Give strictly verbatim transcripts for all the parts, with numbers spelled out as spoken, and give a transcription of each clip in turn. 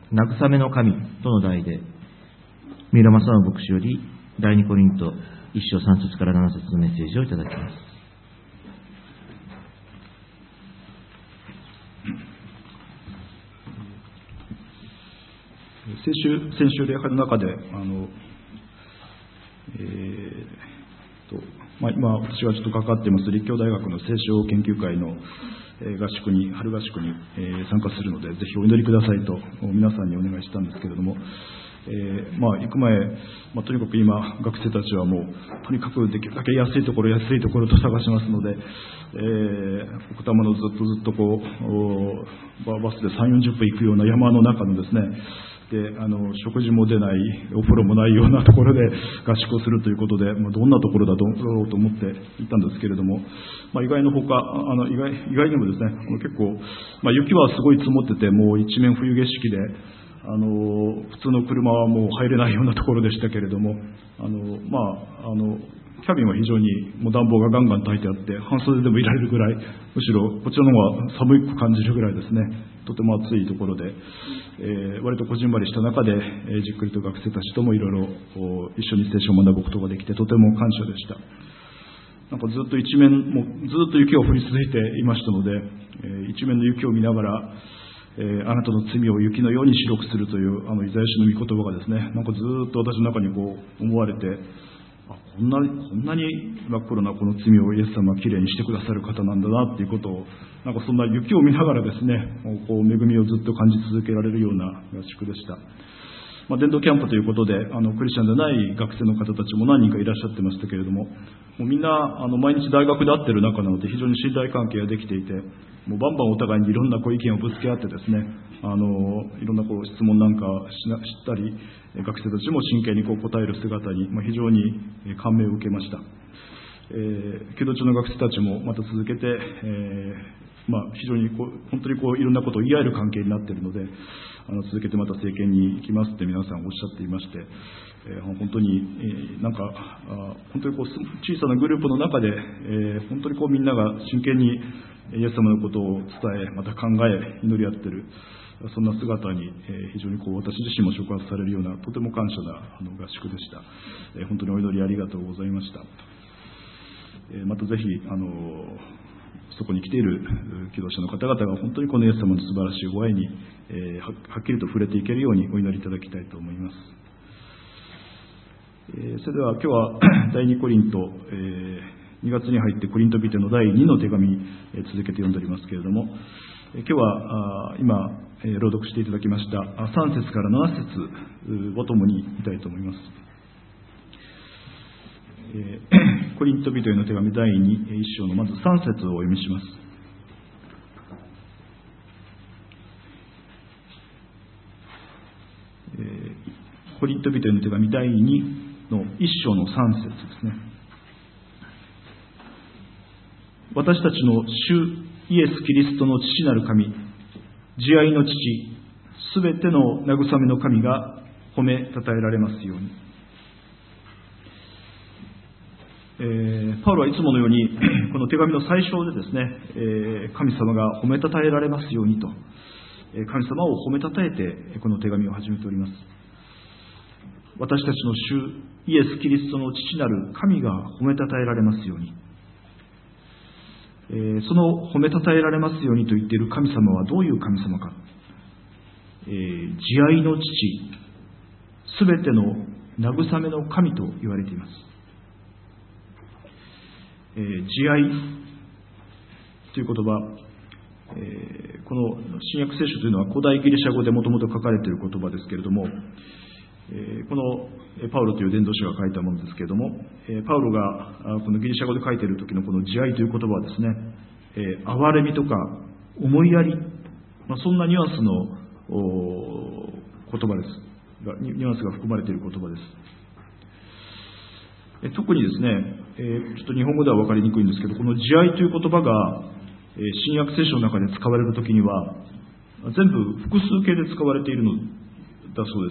慰めの神との題で、三浦正信牧師より第二コリント一章三節から七節のメッセージをいただきます。 先週、先週礼拝の中で、あの、えーとまあ、今、私がちょっと関わっています立教大学の聖書研究会の合宿に、春合宿に参加するので、ぜひお祈りくださいと皆さんにお願いしたんですけれども、えーまあ、行く前、まあ、とにかく今、学生たちはもう、とにかくできるだけ安いところ、安いところと探しますので、えー、奥多摩のずっとずっとこう、バスでさんじゅうよんじゅっぷん行くような山の中のですね、であの食事も出ない、お風呂もないようなところで合宿をするということで、まあ、どんなところだろうと思っていたんですけれども、まあ、意外のほかあの意外、意外にもですね、結構、まあ、雪はすごい積もってて、もう一面冬景色で、あの普通の車はもう入れないようなところでしたけれども、あの、まあ、あのキャビンは非常にもう暖房がガンガン焚いてあって、半袖でもいられるぐらい、むしろこちらの方が寒く感じるぐらいですね、とても暑いところで、えー、割とこじんまりした中で、えー、じっくりと学生たちともいろいろ一緒に聖書を学ぶことができて、とても感謝でした。なんかずっと一面、もうずっと雪が降り続いていましたので、えー、一面の雪を見ながら、えー、あなたの罪を雪のように白くするというあのイザヤ書の御言葉がですね、なんかずっと私の中にこう思われて、あこんなにこんなに真っ黒なこの罪をイエス様はきれいにしてくださる方なんだなっていうことを、なんかそんな雪を見ながらですね、こう恵みをずっと感じ続けられるような合宿でした。まあ、伝道キャンプということで、あのクリスチャンでない学生の方たちも何人かいらっしゃってましたけれども、もうみんなあの毎日大学で会っている中なので、非常に信頼関係ができていて、もうバンバンお互いにいろんなこう意見をぶつけ合ってですね、あのいろんなこう質問なんかしなしたり、学生たちも真剣にこう答える姿に、まあ、非常に感銘を受けました。えー、弓道中の学生たちもまた続けて、えーまあ、非常にこう本当にこういろんなことを言い合える関係になっているので、あの続けてまた政権に行きますって皆さんおっしゃっていまして、えー、本当に、えー、なんかあ本当にこう小さなグループの中で、えー、本当にこうみんなが真剣にイエス様のことを伝え、また考え、祈り合っている、そんな姿に、えー、非常にこう私自身も触発されるような、とても感謝なあの合宿でした。えー、本当にお祈りありがとうございました。えー、またぜひあのそこに来ている祈祷者の方々が本当にこのイエス様の素晴らしいご愛に、えー、は, はっきりと触れていけるようにお祈りいただきたいと思います。えー、それでは今日は第二コリント、えー、にがつに入ってコリント人の第にの手紙、えー、続けて読んでおりますけれども、えー、今日はあ今、えー、朗読していただきましたさん節からなな節をともに見たいと思います。えー、コリント人への手紙第に章のまずさん節をお読みします。えー、コリント人への手紙第にのいっ章のさん節ですね。私たちの主イエス・キリストの父なる神、慈愛の父、すべての慰めの神が褒めたたえられますように。えー、パウロはいつものようにこの手紙の最初でですね、えー、神様が褒めたたえられますようにと、えー、神様を褒めたたえてこの手紙を始めております。私たちの主イエス・キリストの父なる神が褒めたたえられますように、えー、その褒めたたえられますようにと言っている神様はどういう神様か、えー、慈愛の父、すべての慰めの神と言われています。えー、慈愛という言葉、えー、この新約聖書というのは古代ギリシャ語でもともと書かれている言葉ですけれども、えー、このパウロという伝道者が書いたものですけれども、えー、パウロがこのギリシャ語で書いている時のこの慈愛という言葉はですね、えー、憐れみとか思いやり、まあ、そんなニュアンスの言葉ですが、ニュアンスが含まれている言葉です。特にですね、えー、ちょっと日本語では分かりにくいんですけど、この慈愛という言葉が、えー、新約聖書の中で使われるときには全部複数形で使われているのだそうです。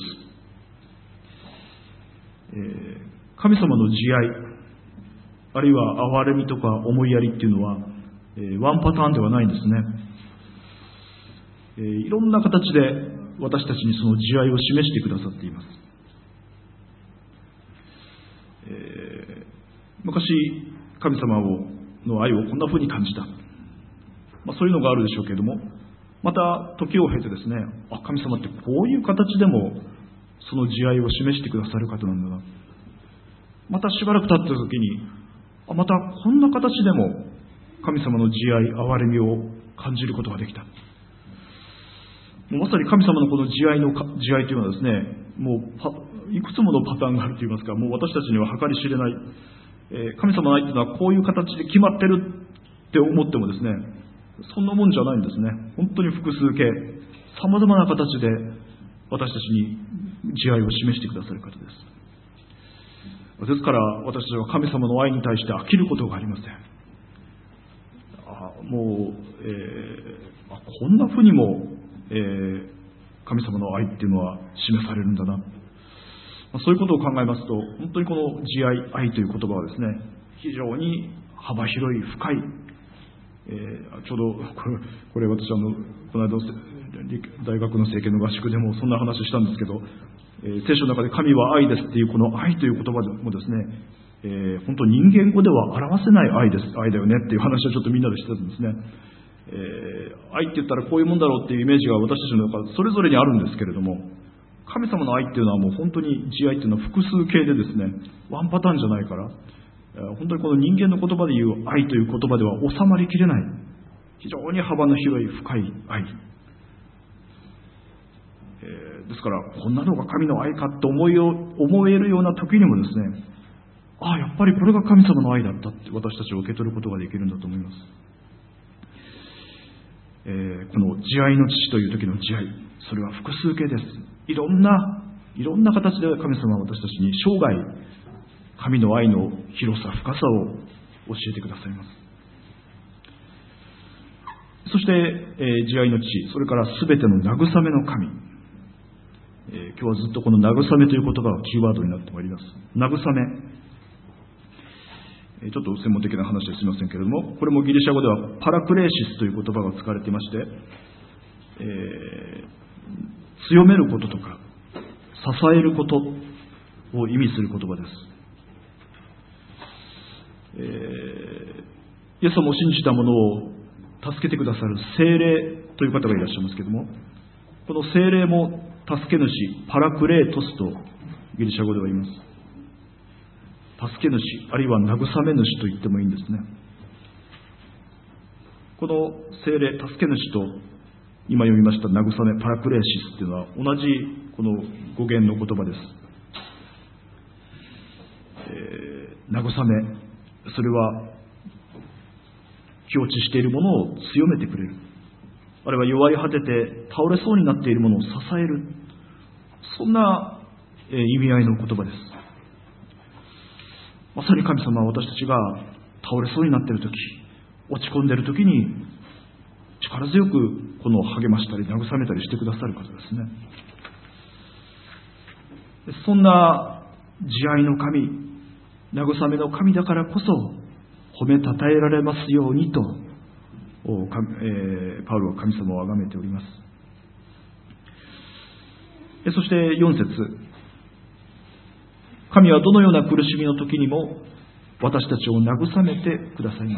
えー、神様の慈愛、あるいは憐れみとか思いやりっていうのは、えー、ワンパターンではないんですね。えー、いろんな形で私たちにその慈愛を示してくださっています。えー、昔神様をの愛をこんな風に感じた、まあ、そういうのがあるでしょうけれども、また時を経てですね、あ、神様ってこういう形でもその慈愛を示してくださる方なんだな。またしばらく経った時に、あ、またこんな形でも神様の慈愛、憐れみを感じることができた。まさに神様のこの慈愛の慈愛というのはですね、もうパいくつものパターンがあるといいますか、もう私たちには計り知れない、えー、神様の愛というのはこういう形で決まってるって思ってもですね、そんなもんじゃないんですね。本当に複数形、さまざまな形で私たちに慈愛を示してくださる方です。ですから私たちは神様の愛に対して飽きることがありません。あもう、えー、あこんなふうにも、えー、神様の愛っていうのは示されるんだな、そういうことを考えますと、本当にこの慈愛、愛という言葉はですね、非常に幅広い、深い、えー、ちょうどこれ、これ私あのこの間大学の聖経の合宿でもそんな話したんですけど、えー、聖書の中で神は愛ですっていうこの愛という言葉もですね、えー、本当人間語では表せない愛です、愛だよねっていう話をちょっとみんなでしてたんですね。えー、愛って言ったらこういうもんだろうっていうイメージが私たちの中それぞれにあるんですけれども、神様の愛っていうのはもう本当に慈愛っていうのは複数形でですね、ワンパターンじゃないから、本当にこの人間の言葉で言う愛という言葉では収まりきれない、非常に幅の広い深い愛、えー、ですからこんなのが神の愛かと思いよ思えるような時にもですね、ああやっぱりこれが神様の愛だったって私たちは受け取ることができるんだと思います。えー、この慈愛の父という時の慈愛、それは複数形です。いろんないろんな形で神様は私たちに生涯神の愛の広さ深さを教えてくださいます。そして、えー、慈愛の父、それからすべての慰めの神、えー、今日はずっとこの慰めという言葉がキーワードになってまいります。慰め、ちょっと専門的な話ですみませんけれども、これもギリシャ語ではパラクレーシスという言葉が使われていまして、えー、強めることとか支えることを意味する言葉です。えー、イエス様を信じた者を助けてくださる聖霊という方がいらっしゃいますけれども、この聖霊も助け主、パラクレートスとギリシャ語では言います。助け主、あるいは慰め主と言ってもいいんですね。この聖霊、助け主と今読みました慰め、パラクレーシスというのは同じこの語源の言葉です。えー、慰め、それは気落ちしているものを強めてくれる、あるいは弱り果てて倒れそうになっているものを支える、そんな意味合いの言葉です。まさに神様は私たちが倒れそうになっているとき、落ち込んでいるときに力強くこの励ましたり慰めたりしてくださる方ですね。そんな慈愛の神、慰めの神だからこそ褒めたたえられますようにと、えー、パウロは神様を崇めております。そしてよん節、神はどのような苦しみの時にも私たちを慰めてくださいます。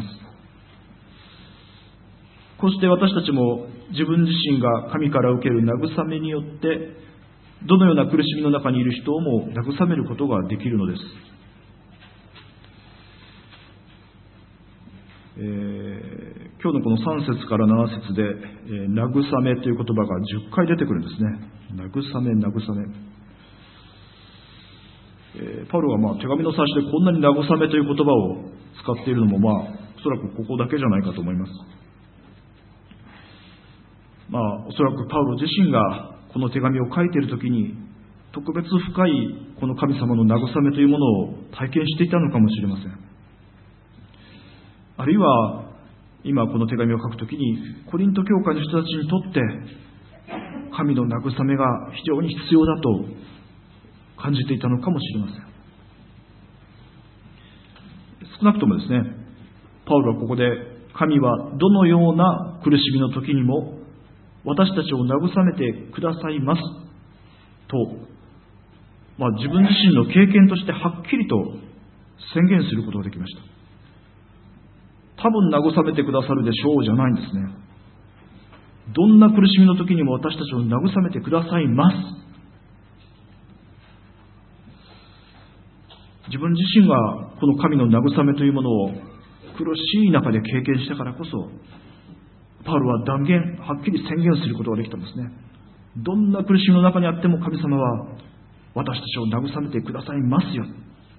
こうして私たちも自分自身が神から受ける慰めによってどのような苦しみの中にいる人をも慰めることができるのです。えー、今日のこのさん節からなな節で、えー、慰めという言葉がじゅっかい出てくるんですね。慰め、慰め。えー、パウロがまあ手紙の最初でこんなに慰めという言葉を使っているのも、まあおそらくここだけじゃないかと思います。まあおそらくパウロ自身がこの手紙を書いているときに特別深いこの神様の慰めというものを体験していたのかもしれません。あるいは今この手紙を書くときにコリント教会の人たちにとって神の慰めが非常に必要だと感じていたのかもしれません。少なくともですね、パウロはここで神はどのような苦しみの時にも私たちを慰めてくださいますと、まあ、自分自身の経験としてはっきりと宣言することができました。多分慰めてくださるでしょうじゃないんですね。どんな苦しみの時にも私たちを慰めてくださいます。自分自身がこの神の慰めというものを苦しい中で経験したからこそ、パウロは断言、はっきり宣言することができたんですね。どんな苦しみの中にあっても神様は私たちを慰めてくださいますよ。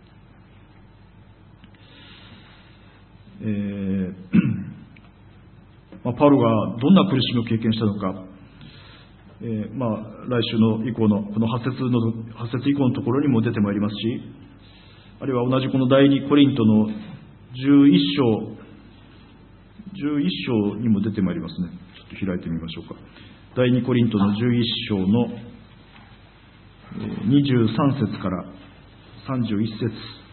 えーまあ、パウロがどんな苦しみを経験したのか、えーまあ、来週の以降のこのはち節のはち節以降のところにも出てまいりますし、あるいは同じこの第二コリントのじゅういっ章じゅういっ章にも出てまいりますね。ちょっと開いてみましょうか。第二コリントのじゅういっ章のにじゅうさん節からさんじゅういち節。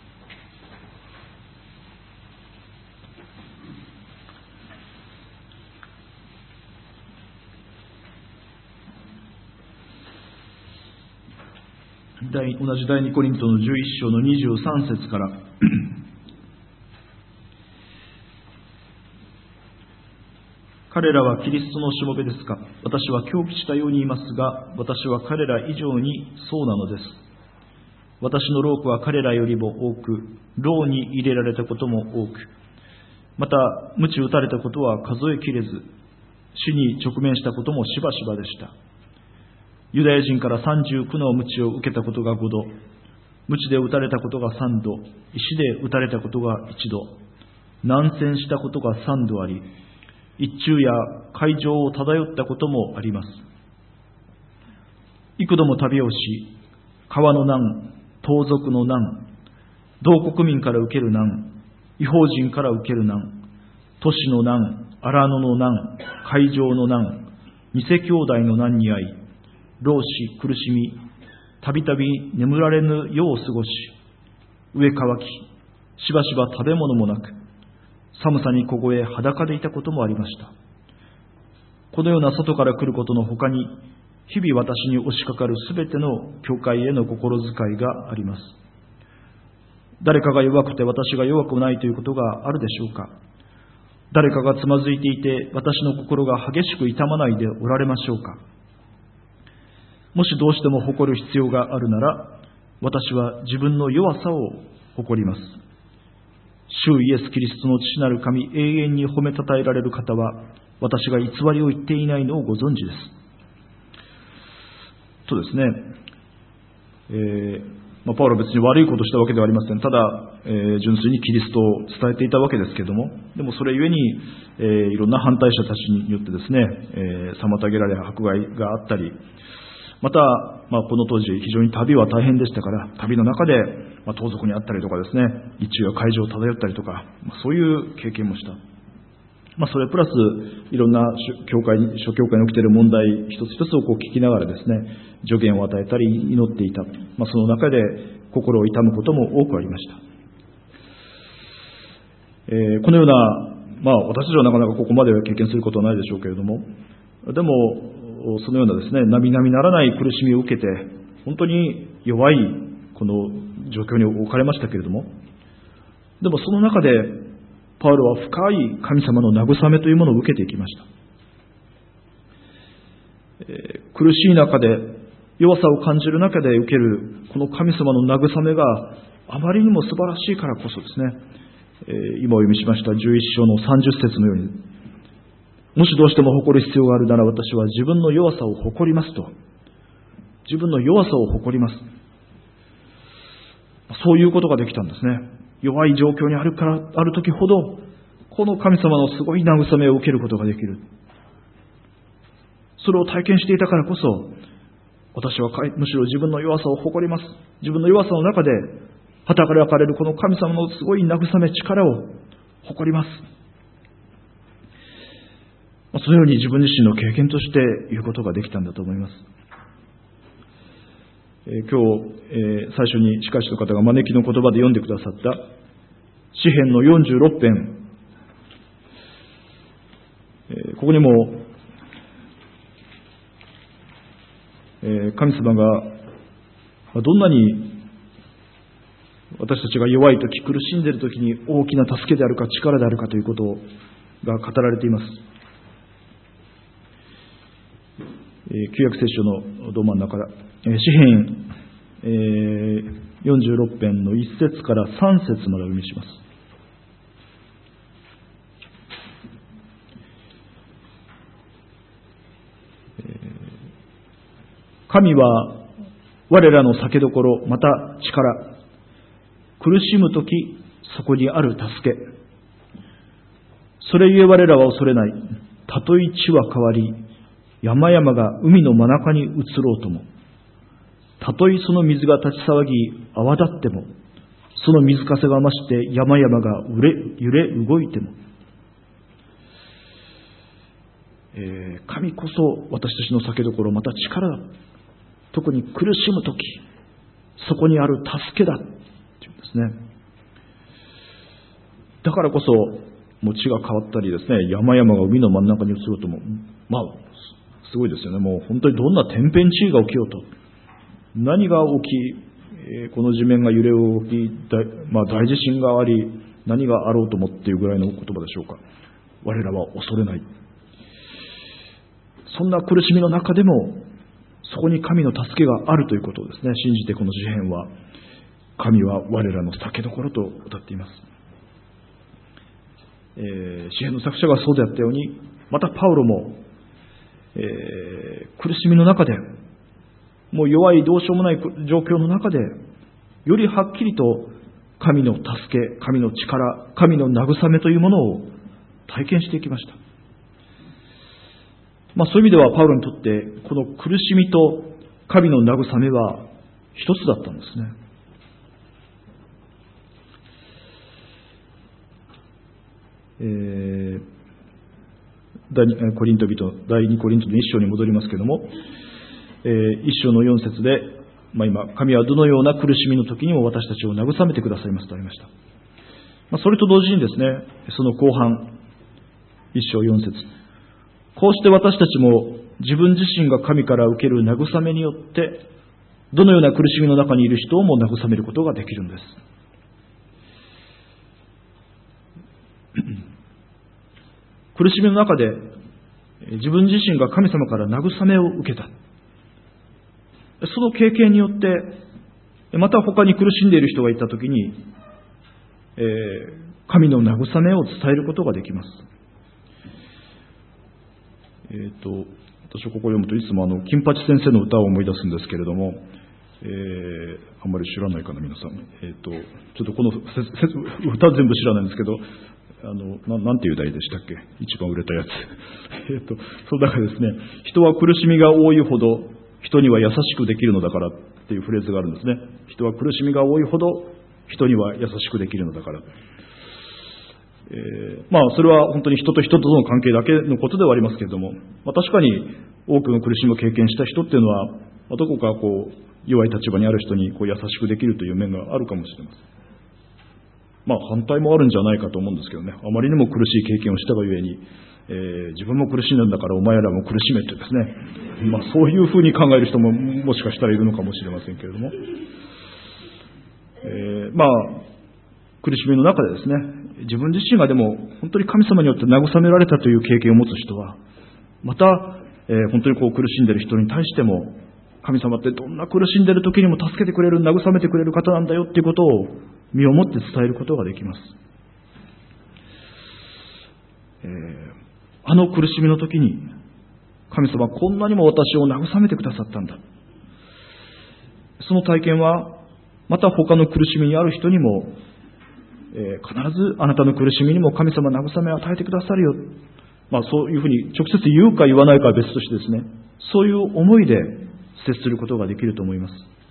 同じ第二コリントのじゅういっ章のにじゅうさん節から彼らはキリストのしもべですか。私は狂気したように言いますが、私は彼ら以上にそうなのです。私の労苦は彼らよりも多く、牢に入れられたことも多く、また鞭打たれたことは数えきれず、死に直面したこともしばしばでした。ユダヤ人からさんじゅうきゅうの鞭を受けたことがごど、鞭で打たれたことがさんど、石で打たれたことがいちど、難戦したことがさんどあり、一昼夜海上を漂ったこともあります。幾度も旅をし、川の難、盗賊の難、同国民から受ける難、異邦人から受ける難、都市の難、荒野の難、海上の難、偽兄弟の難に遭い、労し苦しみ、たびたび眠られぬ夜を過ごし、飢え渇き、しばしば食べ物もなく、寒さに凍え裸でいたこともありました。このような外から来ることの他に、日々私に押しかかるすべての教会への心遣いがあります。誰かが弱くて私が弱くないということがあるでしょうか。誰かがつまずいていて私の心が激しく痛まないでおられましょうか。もしどうしても誇る必要があるなら、私は自分の弱さを誇ります。主イエス・キリストの父なる神、永遠に褒めたたえられる方は、私が偽りを言っていないのをご存知です。とですね、えーまあ、パウロは別に悪いことをしたわけではありません。ただ、えー、純粋にキリストを伝えていたわけですけれども、でもそれゆえに、えー、いろんな反対者たちによってですね、えー、妨げられ迫害があったり、また、まあ、この当時非常に旅は大変でしたから、旅の中で、まあ、盗賊にあったりとかですね、一夜海上を漂ったりとか、まあ、そういう経験もした。まあ、それプラスいろんな教会に諸教会に起きている問題一つ一つをこう聞きながらですね、助言を与えたり祈っていた。まあ、その中で心を痛むことも多くありました。えー、このような、まあ、私たちはなかなかここまで経験することはないでしょうけれども、でもそのようなですね、並々ならない苦しみを受けて、本当に弱いこの状況に置かれましたけれども、でもその中でパウロは深い神様の慰めというものを受けていきました。えー、苦しい中で、弱さを感じる中で受けるこの神様の慰めがあまりにも素晴らしいからこそですね、えー、今お読みしましたじゅういっ章のさんじゅっ節のように、もしどうしても誇る必要があるなら私は自分の弱さを誇りますと、自分の弱さを誇ります。そういうことができたんですね。弱い状況にあるから、ある時ほど、この神様のすごい慰めを受けることができる。それを体験していたからこそ、私はむしろ自分の弱さを誇ります。自分の弱さの中で、働かれるこの神様のすごい慰め、力を誇ります。そのように自分自身の経験として言うことができたんだと思います。えー、今日、えー、最初に司会者の方が招きの言葉で読んでくださった詩編のよんじゅうろく編、えー、ここにもえー、神様がどんなに私たちが弱いとき、苦しんでいるときに大きな助けであるか力であるかということが語られています。えー、旧約聖書のど真ん中から、えー、詩編、えー、よんじゅうろく編のいっ節からさん節までお読みします。神は我らの酒どころ、また力。苦しむとき、そこにある助け。それゆえ我らは恐れない。たとえ地は変わり、山々が海の真中に移ろうとも。たとえその水が立ち騒ぎ、泡立っても、その水かせが増して山々が揺れ、揺れ動いても。えー、神こそ私たちの酒どころ、また力だ。特に苦しむとき、そこにある助けだっていうんですね。だからこそ、もう地が変わったりですね、山々が海の真ん中に移ろうとも、まあ、すごいですよね。もう本当にどんな天変地異が起きようと、何が起き、この地面が揺れ動き、まあ、大地震があり、何があろうともっていうぐらいの言葉でしょうか。我らは恐れない。そんな苦しみの中でも、そこに神の助けがあるということをですね、信じてこの詩編は、神は我らの酒どころと歌っています。えー、詩編の作者がそうであったように、またパウロも、えー、苦しみの中で、もう弱いどうしようもない状況の中で、よりはっきりと神の助け、神の力、神の慰めというものを体験していきました。まあ、そういう意味ではパウロにとってこの苦しみと神の慰めは一つだったんですね。えー、第二コリント人第二コリントの一章に戻りますけれども、えー、一章の四節で、まあ、今神はどのような苦しみの時にも私たちを慰めてくださいますとありました。まあ、それと同時にですね、その後半一章四節、こうして私たちも自分自身が神から受ける慰めによってどのような苦しみの中にいる人をも慰めることができるんです。苦しみの中で自分自身が神様から慰めを受けた。その経験によってまた他に苦しんでいる人がいたときに、えー、神の慰めを伝えることができます。えー、と私はここを読むといつもあの金八先生の歌を思い出すんですけれども、えー、あんまり知らないかな皆さん、えー、とちょっとこの歌全部知らないんですけど、あの な, なんていう題でしたっけ、一番売れたやつえとそうだからですね、人は苦しみが多いほど人には優しくできるのだからっていうフレーズがあるんですね。人は苦しみが多いほど人には優しくできるのだから、えー、まあそれは本当に人と人との関係だけのことではありますけれども、まあ、確かに多くの苦しみを経験した人っていうのは、まあ、どこかこう弱い立場にある人にこう優しくできるという面があるかもしれません。まあ反対もあるんじゃないかと思うんですけどね。あまりにも苦しい経験をしたがゆえに、えー、自分も苦しんだんだからお前らも苦しめってですね、まあそういうふうに考える人ももしかしたらいるのかもしれませんけれども、えー、まあ苦しみの中でですね、自分自身がでも本当に神様によって慰められたという経験を持つ人は、また、えー、本当にこう苦しんでいる人に対しても、神様ってどんな苦しんでいる時にも助けてくれる、慰めてくれる方なんだよっていうことを身をもって伝えることができます。えー、あの苦しみの時に神様はこんなにも私を慰めてくださったんだ。その体験はまた他の苦しみにある人にも、えー、必ずあなたの苦しみにも神様慰めを与えてくださるよ、まあ、そういうふうに直接言うか言わないかは別としてですね、そういう思いで接することができると思います。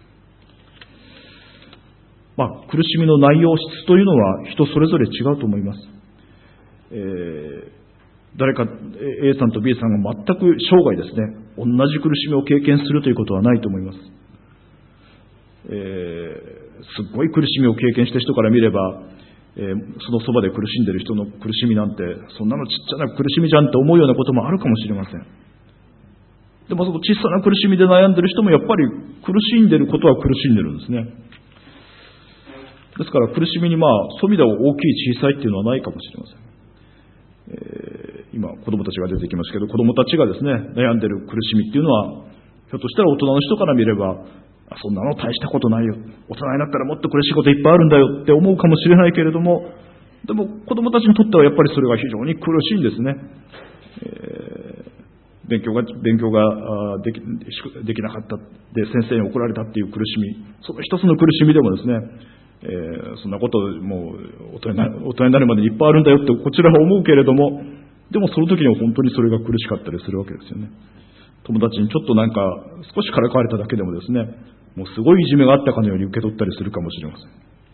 まあ、苦しみの内容、質というのは人それぞれ違うと思います。えー、誰か A さんと B さんが全く生涯ですね、同じ苦しみを経験するということはないと思います。えー、すごい苦しみを経験した人から見れば、えー、そのそばで苦しんでいる人の苦しみなんてそんなのちっちゃな苦しみじゃんって思うようなこともあるかもしれません。 でもその小さな苦しみで悩んでる人もやっぱり苦しんでることは苦しんでるんですね。ですから苦しみにまあそういう意味では大きい小さいっていうのはないかもしれません。えー、今子供たちが出てきましたけど、子供たちがですね悩んでる苦しみっていうのはひょっとしたら大人の人から見れば、あ、そんなの大したことないよ、大人になったらもっと苦しいこといっぱいあるんだよって思うかもしれないけれども、でも子供たちにとってはやっぱりそれが非常に苦しいんですね。えー、勉強が勉強ができ、できなかったで先生に怒られたっていう苦しみ、その一つの苦しみでもですね、えー、そんなこともう大人になる、大人になるまでにいっぱいあるんだよってこちらは思うけれども、でもその時には本当にそれが苦しかったりするわけですよね。友達にちょっとなんか少しからかわれただけでもですね、もうすごいいじめがあったかのように受け取ったりするかもしれません。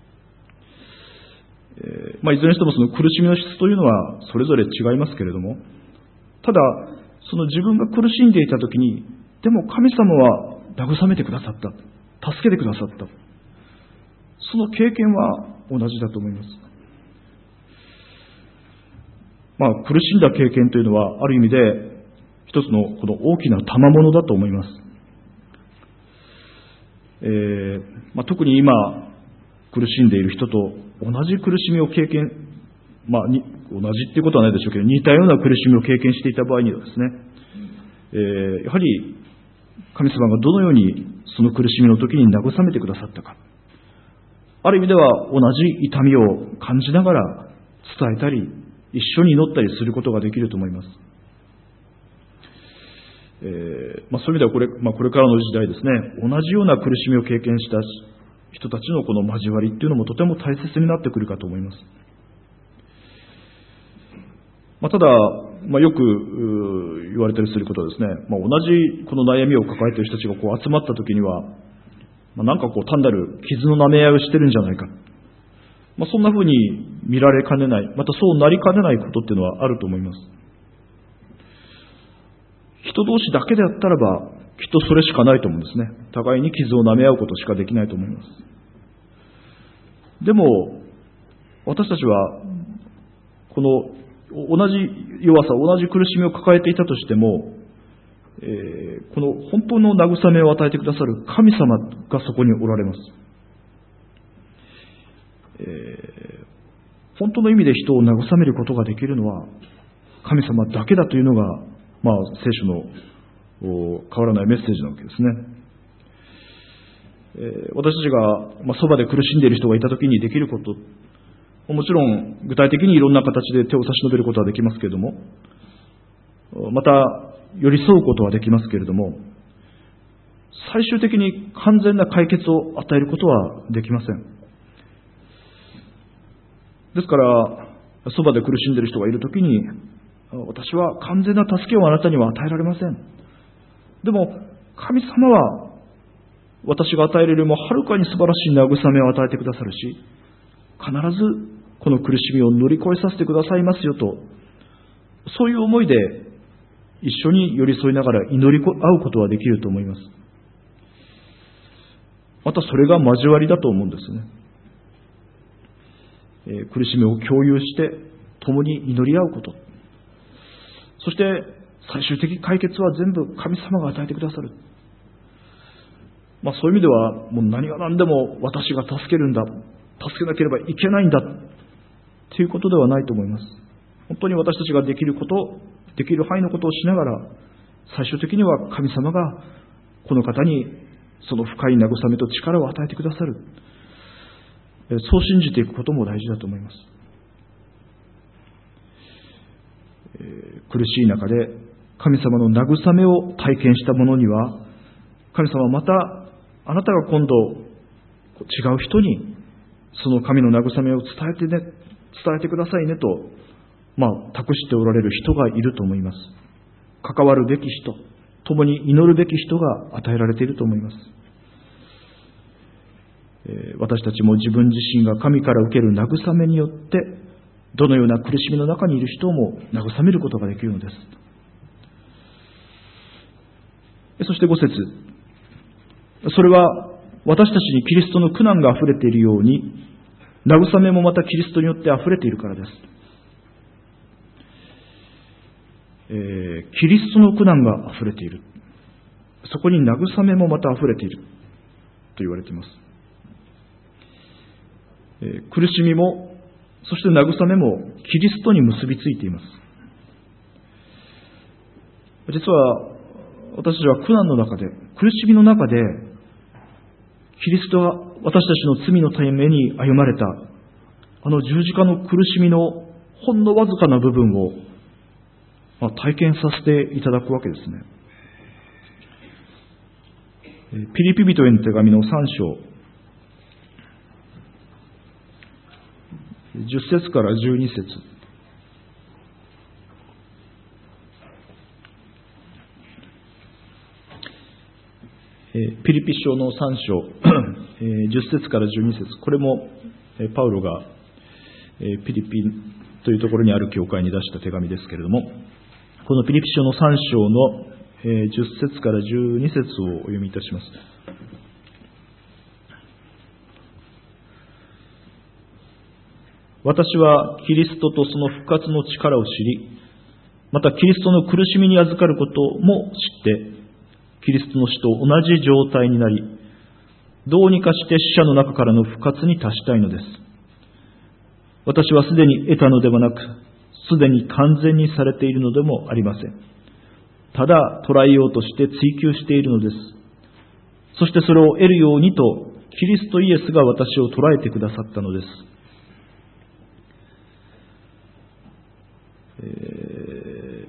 えーまあ、いずれにしてもその苦しみの質というのはそれぞれ違いますけれども、ただその自分が苦しんでいた時に、でも神様は慰めてくださった、助けてくださった、その経験は同じだと思います。まあ、苦しんだ経験というのはある意味で一つのこの大きな賜物だと思います。えーまあ、特に今苦しんでいる人と同じ苦しみを経験、まあ、に同じっていうことはないでしょうけど、似たような苦しみを経験していた場合にはですね、えー、やはり神様がどのようにその苦しみの時に慰めてくださったか、ある意味では同じ痛みを感じながら伝えたり一緒に祈ったりすることができると思います。えーまあ、そういう意味ではこれ、まあ、これからの時代ですね、同じような苦しみを経験した人たちのこの交わりっていうのもとても大切になってくるかと思います。まあ、ただ、まあ、よく言われたりすることはですね、まあ、同じこの悩みを抱えている人たちがこう集まった時には、まあ、なんかこう単なる傷の舐め合いをしてるんじゃないか、まあ、そんなふうに見られかねない、またそうなりかねないことっていうのはあると思います。人同士だけであったらばきっとそれしかないと思うんですね。互いに傷を舐め合うことしかできないと思います。でも私たちはこの同じ弱さ、同じ苦しみを抱えていたとしても、えー、この本当の慰めを与えてくださる神様がそこにおられます。えー、本当の意味で人を慰めることができるのは神様だけだというのが、まあ、聖書の変わらないメッセージなわけですね。えー、私たちが、まあ、そばで苦しんでいる人がいたときにできること、もちろん具体的にいろんな形で手を差し伸べることはできますけれども、また寄り添うことはできますけれども、最終的に完全な解決を与えることはできません。ですからそばで苦しんでいる人がいるときに、私は完全な助けをあなたには与えられません。でも神様は私が与えられるもはるかに素晴らしい慰めを与えてくださるし、必ずこの苦しみを乗り越えさせてくださいますよと、そういう思いで一緒に寄り添いながら祈り合うことはできると思います。またそれが交わりだと思うんですね。えー、苦しみを共有して共に祈り合うこと、そして最終的解決は全部神様が与えてくださる。まあ、そういう意味ではもう何が何でも私が助けるんだ、助けなければいけないんだということではないと思います。本当に私たちができること、できる範囲のことをしながら、最終的には神様がこの方にその深い慰めと力を与えてくださる、そう信じていくことも大事だと思います。苦しい中で神様の慰めを体験した者には、神様はまたあなたが今度違う人にその神の慰めを伝えてね、伝えてくださいねと、まあ、託しておられる人がいると思います。関わるべき人、共に祈るべき人が与えられていると思います。えー、私たちも自分自身が神から受ける慰めによって、どのような苦しみの中にいる人も慰めることができるのです。そしてご節、それは私たちにキリストの苦難があふれているように、慰めもまたキリストによってあふれているからです。えー、キリストの苦難があふれている。 そこに慰めもまた溢れていると言われています。えー、苦しみも、そして慰めもキリストに結びついています。実は私たちは苦難の中で、苦しみの中で、キリストが私たちの罪のために歩まれた、あの十字架の苦しみのほんのわずかな部分を、まあ、体験させていただくわけですね。ピリピ人への手紙のさん章、じゅっ節からじゅうに節。ピリピ書のさん章、じゅっ節からじゅうに節。これもパウロがピリピというところにある教会に出した手紙ですけれども、このピリピ書のさん章のじゅっ節からじゅうに節をお読みいたします。私はキリストとその復活の力を知り、またキリストの苦しみに預かることも知って、キリストの死と同じ状態になり、どうにかして死者の中からの復活に達したいのです。私はすでに得たのではなく、すでに完全にされているのでもありません。ただ捉えようとして追求しているのです。そしてそれを得るようにと、キリストイエスが私を捉えてくださったのです。えー、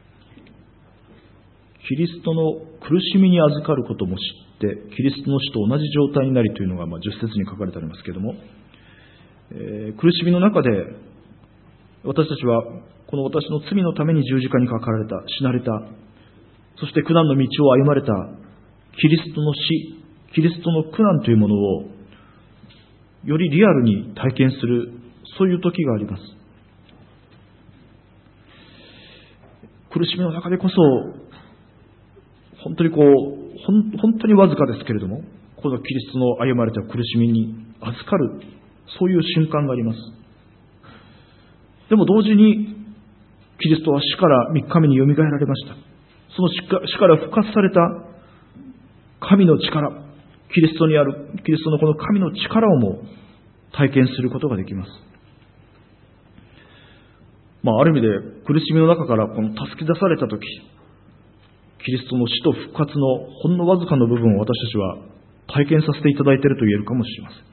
キリストの苦しみに預かることも知って、キリストの死と同じ状態になりというのが、まあ、じゅっ節に書かれてありますけれども、えー、苦しみの中で、私たちはこの私の罪のために十字架にかかられた、死なれた、そして苦難の道を歩まれたキリストの死、キリストの苦難というものをよりリアルに体験する、そういう時があります。苦しみの中でこそ、本当にこう、本当にわずかですけれども、このキリストの歩まれた苦しみに預かる、そういう瞬間があります。でも同時に、キリストは死からみっかめによみがえられました。その死から復活された神の力、キリストにある、キリストのこの神の力をも体験することができます。まあ、ある意味で苦しみの中からこの助け出されたとき、キリストの死と復活のほんのわずかの部分を私たちは体験させていただいていると言えるかもしれません。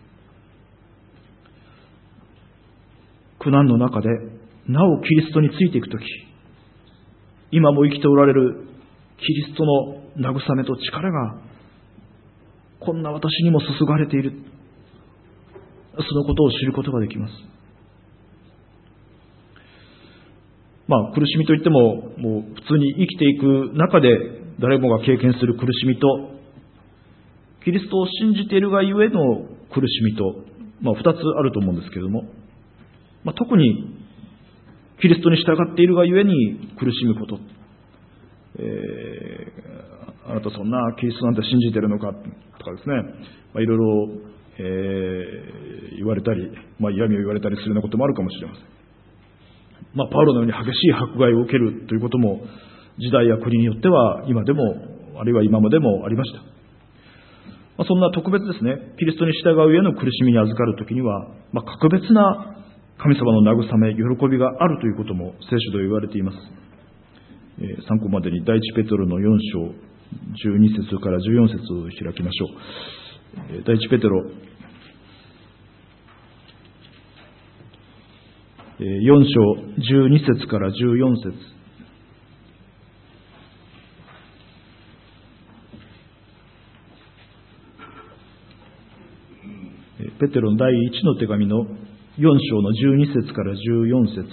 苦難の中でなおキリストについていくとき、今も生きておられるキリストの慰めと力がこんな私にも注がれている、そのことを知ることができます。まあ、苦しみといっても、もう普通に生きていく中で誰もが経験する苦しみと、キリストを信じているがゆえの苦しみと、まあ、二つあると思うんですけれども、まあ、特にキリストに従っているがゆえに苦しむこと、えー、あなたそんなキリストなんて信じているのかとかですね、まあ、いろいろ、えー、言われたり、まあ、嫌味を言われたりするようなこともあるかもしれません。まあ、パウロのように激しい迫害を受けるということも時代や国によっては今でもあるいは今までもありました。まあ、そんな特別ですね、キリストに従う上の苦しみに預かるときには、まあ、格別な神様の慰め、喜びがあるということも聖書で言われています。えー、参考までに第一ペテロのよん章じゅうに節からじゅうよん節を開きましょう。えー、第一ペテロよん章じゅうに節からじゅうよん節。ペテロの第一の手紙のよん章のじゅうに節からじゅうよん節。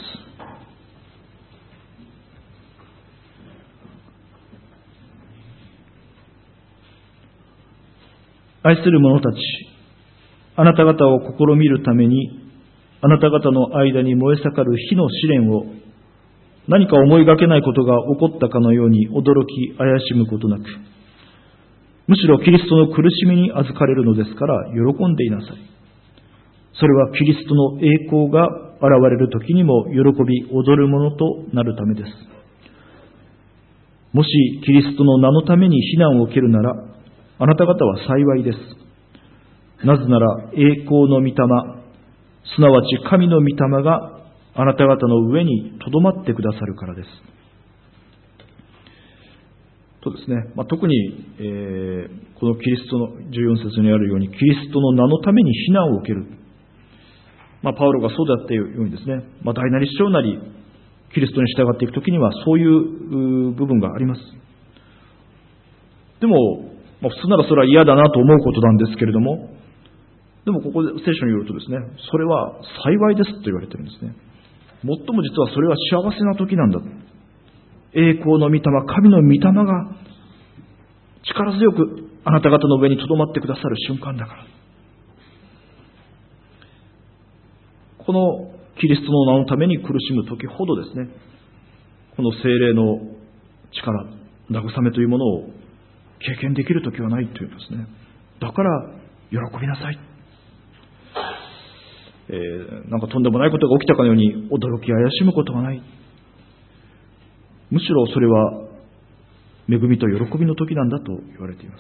愛する者たち、あなた方を試みるために、あなた方の間に燃え盛る火の試練を、何か思いがけないことが起こったかのように驚き怪しむことなく、むしろキリストの苦しみに預かれるのですから喜んでいなさい。それはキリストの栄光が現れる時にも喜び踊るものとなるためです。 もしキリストの名のために非難を受けるなら、あなた方は幸いです。なぜなら栄光の御霊、すなわち神の御霊があなた方の上にとどまってくださるからです。とですね、まあ、特に、えー、このキリストのじゅうよん節にあるように、キリストの名のために非難を受ける。まあ、パウロがそうだったようにですね、まあ、大なり小なりキリストに従っていくときにはそういう部分があります。でも、まあ、普通ならそれは嫌だなと思うことなんですけれども、でもここで聖書によるとですね、それは幸いですと言われているんですね。最も実はそれは幸せな時なんだ。栄光の御霊、神の御霊が力強くあなた方の上にとどまってくださる瞬間だから。このキリストの名のために苦しむ時ほどですね、この聖霊の力、慰めというものを経験できる時はないというんですね。だから喜びなさい。えー、なんかとんでもないことが起きたかのように驚き怪しむことはない。むしろそれは恵みと喜びの時なんだと言われています。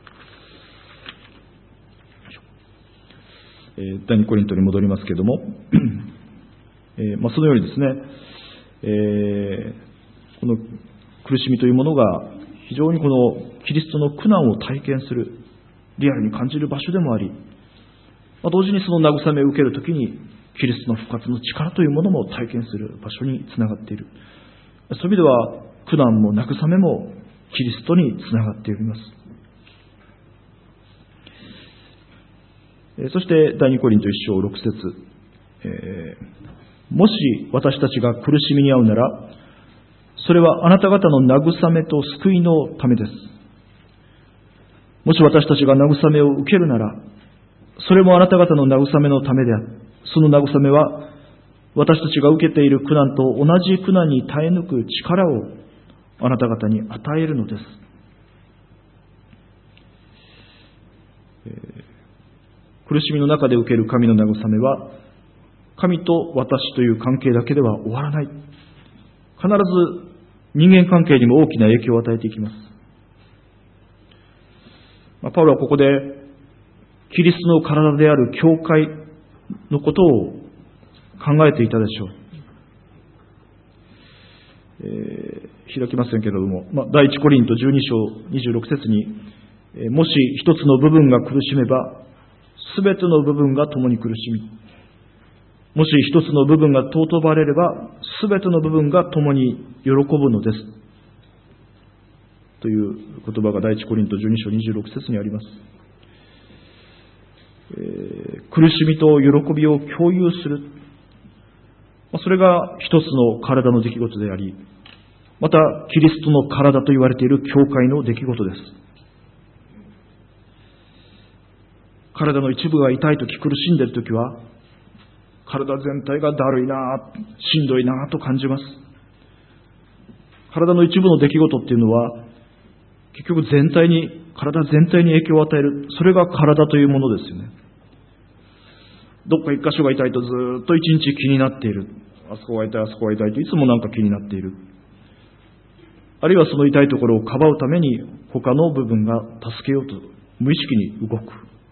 えー、第二コリントに戻りますけれども、えーまあ、そのようにですね、えー、この苦しみというものが非常にこのキリストの苦難を体験するリアルに感じる場所でもあり、まあ、同時にその慰めを受けるときにキリストの復活の力というものも体験する場所につながっている。そういう意味では苦難も慰めもキリストにつながっております。そして第二コリント一章六節、えー、もし私たちが苦しみに遭うなら、それはあなた方の慰めと救いのためです。もし私たちが慰めを受けるなら、それもあなた方の慰めのためである。その慰めは私たちが受けている苦難と同じ苦難に耐え抜く力をあなた方に与えるのです。えー苦しみの中で受ける神の慰めは、神と私という関係だけでは終わらない。必ず人間関係にも大きな影響を与えていきます。まあ、パウロはここで、キリストの体である教会のことを考えていたでしょう。えー、開きませんけれども、まあ、第一コリントじゅうに章にじゅうろく節に、えー、もし一つの部分が苦しめば、すべての部分が共に苦しみ、もし一つの部分が尊ばれれば、すべての部分が共に喜ぶのです。という言葉が第一コリントじゅうに章にじゅうろく節にあります。えー、苦しみと喜びを共有する。それが一つの体の出来事であり、またキリストの体と言われている教会の出来事です。体の一部が痛いとき、苦しんでいるときは、体全体がだるいな、しんどいなと感じます。体の一部の出来事っていうのは、結局全体に、体全体に影響を与える。それが体というものですよね。どっか一箇所が痛いとずっと一日気になっている。あそこが痛い、あそこが痛いといつもなんか気になっている。あるいはその痛いところをかばうために、他の部分が助けようと無意識に動く。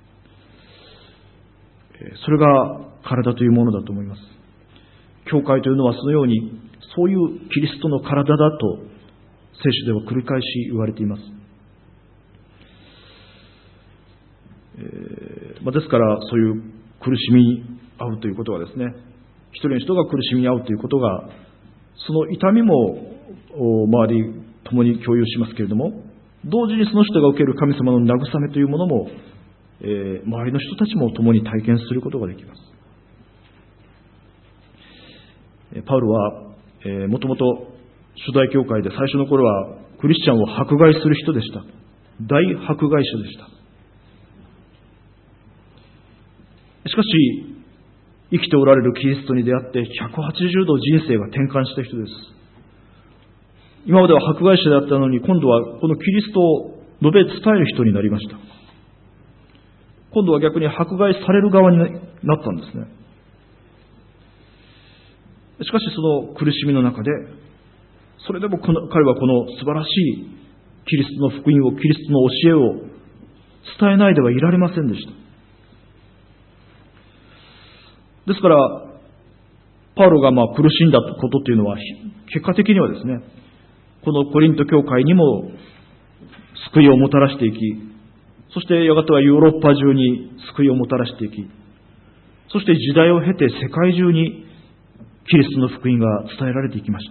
それが体というものだと思います。教会というのはそのように、そういうキリストの体だと聖書では繰り返し言われています。えーまあ、ですからそういう苦しみに遭うということはですね、一人の人が苦しみに遭うということが、その痛みも周り共に共有しますけれども、同時にその人が受ける神様の慰めというものも、えー、周りの人たちも共に体験することができます。パウロは、えー、もともと初代教会で最初の頃はクリスチャンを迫害する人でした。大迫害者でした。しかし生きておられるキリストに出会ってひゃくはちじゅうど人生が転換した人です。今までは迫害者であったのに、今度はこのキリストを述べ伝える人になりました。今度は逆に迫害される側になったんですね。しかしその苦しみの中で、 それでもこの彼はこの素晴らしいキリストの福音を、キリストの教えを伝えないではいられませんでした。ですから、パウロがまあ苦しんだことというのは、結果的にはですね、このコリント教会にも救いをもたらしていき、そしてやがてはヨーロッパ中に救いをもたらしていき、そして時代を経て世界中にキリストの福音が伝えられていきました。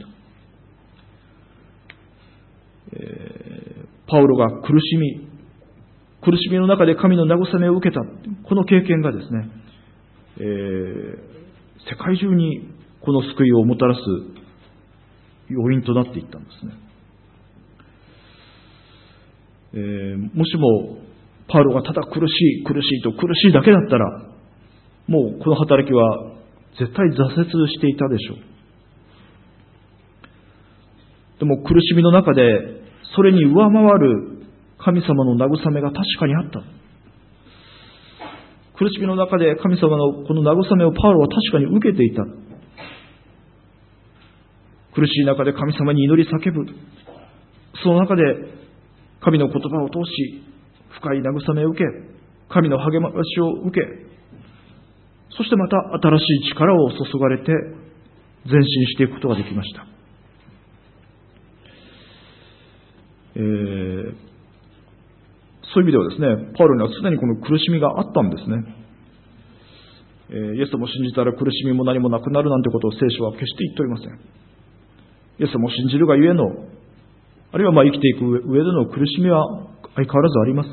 えー、パウロが苦しみ、苦しみの中で神の慰めを受けた、この経験がですね、えー、世界中にこの救いをもたらす要因となっていったんですね。えー、もしもパウロがただ苦しい苦しいと苦しいだけだったら、もうこの働きは絶対挫折していたでしょう。でも苦しみの中でそれに上回る神様の慰めが確かにあった。苦しみの中で神様のこの慰めをパウロは確かに受けていた。苦しい中で神様に祈り叫ぶ。その中で神の言葉を通し深い慰めを受け、神の励ましを受け、そしてまた新しい力を注がれて前進していくことができました。えー、そういう意味ではですね、パウロには常にこの苦しみがあったんですね。えー、イエス様を信じたら苦しみも何もなくなるなんてことを聖書は決して言っておりません。イエス様を信じるがゆえの、あるいはまあ生きていく上での苦しみは相変わらずあります。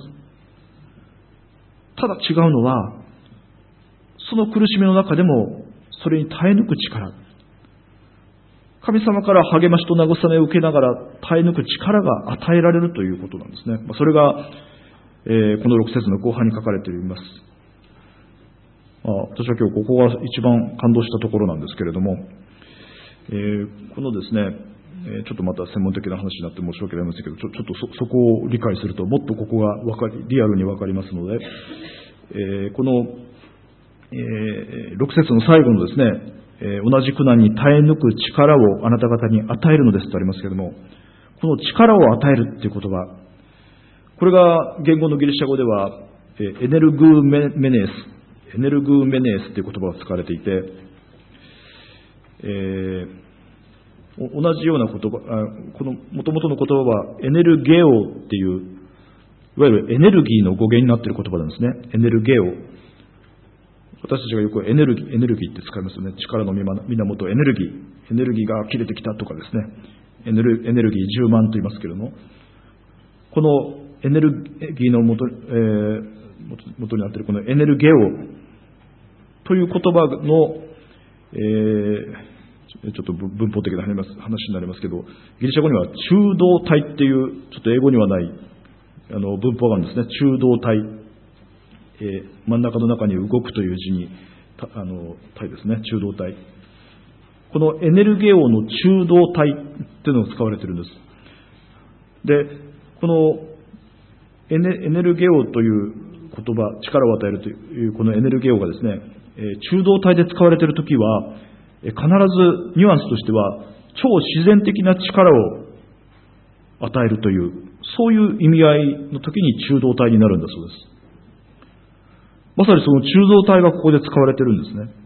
ただ違うのは、その苦しみの中でもそれに耐え抜く力、神様から励ましと慰めを受けながら耐え抜く力が与えられるということなんですね。それが、えー、このろく節の後半に書かれています。あ、私は今日ここが一番感動したところなんですけれども、えー、このですね、えー、ちょっとまた専門的な話になって申し訳ありませんけど、ちょ、ちょっと そ, そこを理解するともっとここがわかりリアルに分かりますので、えー、この、えー、ろく節の最後のですね、えー、同じ苦難に耐え抜く力をあなた方に与えるのですとありますけれども、この力を与えるという言葉、これが言語のギリシャ語では、えー、エネルグーメネース、エネルグーメネースという言葉が使われていて、えー同じような言葉、この元々の言葉はエネルゲオっていう、いわゆるエネルギーの語源になっている言葉なんですね。エネルゲオ。私たちがよくエネルギー、エネルギーって使いますよね。力の源、エネルギー。エネルギーが切れてきたとかですね。エネル、エネルギーじゅうまんと言いますけれども、このエネルギーの元、えー、元になっているこのエネルゲオという言葉の、えーちょっと文法的な話になりますけど、ギリシャ語には中道体っていう、ちょっと英語にはないあの文法があるんですね。中道体、えー、真ん中の中に動くという字にあの体ですね。中道体。このエネルゲオの中道体っていうのが使われているんです。で、このエ ネ, エネルゲオという言葉、力を与えるというこのエネルゲオがですね、えー、中道体で使われているときは必ずニュアンスとしては超自然的な力を与えるという、そういう意味合いの時に中道体になるんだそうです。まさにその中道体がここで使われているんですね。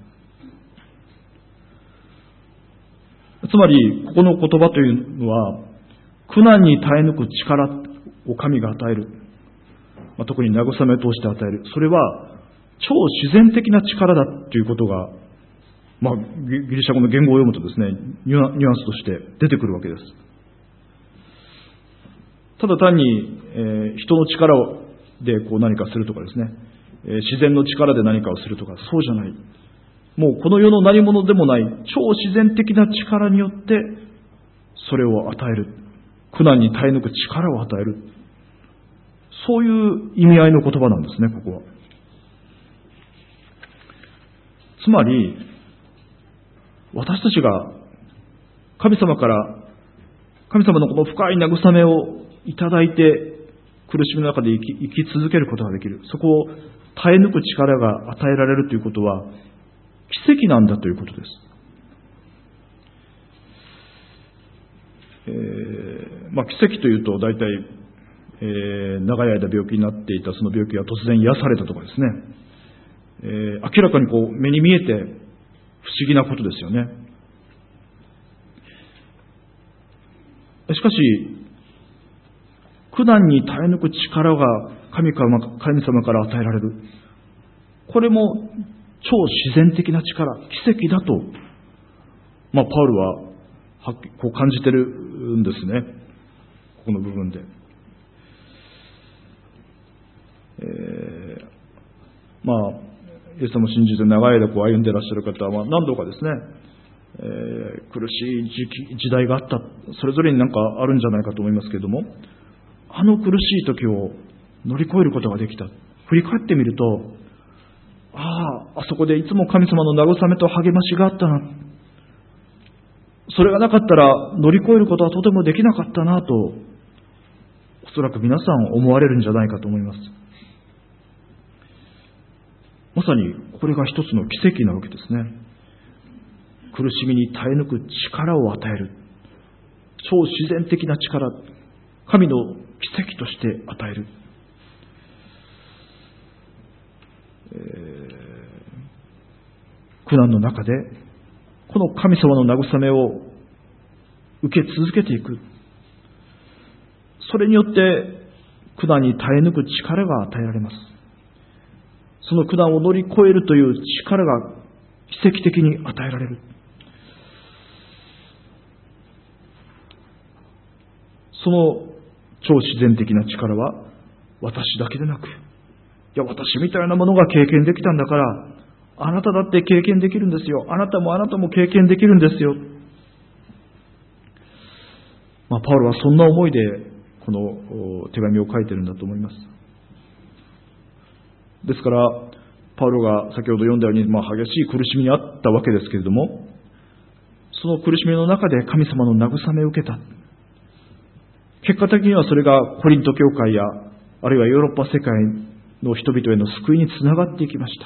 つまりここの言葉というのは、苦難に耐え抜く力を神が与える、まあ、特に慰めを通して与える、それは超自然的な力だということが、まあ、ギリシャ語の言語を読むとですね、ニュアンスとして出てくるわけです。ただ単に、えー、人の力でこう何かするとかですね、えー、自然の力で何かをするとか、そうじゃない。もうこの世の何者でもない超自然的な力によってそれを与える。苦難に耐え抜く力を与える。そういう意味合いの言葉なんですね、ここは。つまり、私たちが神様から、神様のこの深い慰めをいただいて苦しみの中で生き、生き続けることができる。そこを耐え抜く力が与えられるということは奇跡なんだということです。 えーまあ、奇跡というと大体、えー、長い間病気になっていたその病気が突然癒されたとかですね、えー、明らかにこう目に見えて不思議なことですよね。しかし苦難に耐え抜く力が神様、神様から与えられる、これも超自然的な力、奇跡だと、まあ、パウルははっこう感じてるんですね、ここの部分で。えー、まあイエス様を信じて長い間こう歩んでいらっしゃる方は何度かですね、えー、苦しい時期時代があった、それぞれになんかあるんじゃないかと思いますけれども、あの苦しい時を乗り越えることができた。振り返ってみると、ああ、あそこでいつも神様の慰めと励ましがあったな、それがなかったら乗り越えることはとてもできなかったなと、おそらく皆さん思われるんじゃないかと思います。まさにこれが一つの奇跡なわけですね。苦しみに耐え抜く力を与える、超自然的な力、神の奇跡として与える。えー、苦難の中でこの神様の慰めを受け続けていく。それによって苦難に耐え抜く力が与えられます。その苦難を乗り越えるという力が奇跡的に与えられる。その超自然的な力は私だけでなく、いや私みたいなものが経験できたんだから、あなただって経験できるんですよ。あなたもあなたも経験できるんですよ。まあ、パウロはそんな思いでこの手紙を書いているんだと思います。ですからパウロが先ほど読んだように、まあ、激しい苦しみにあったわけですけれども、その苦しみの中で神様の慰めを受けた。結果的にはそれがコリント教会やあるいはヨーロッパ世界の人々への救いにつながっていきました。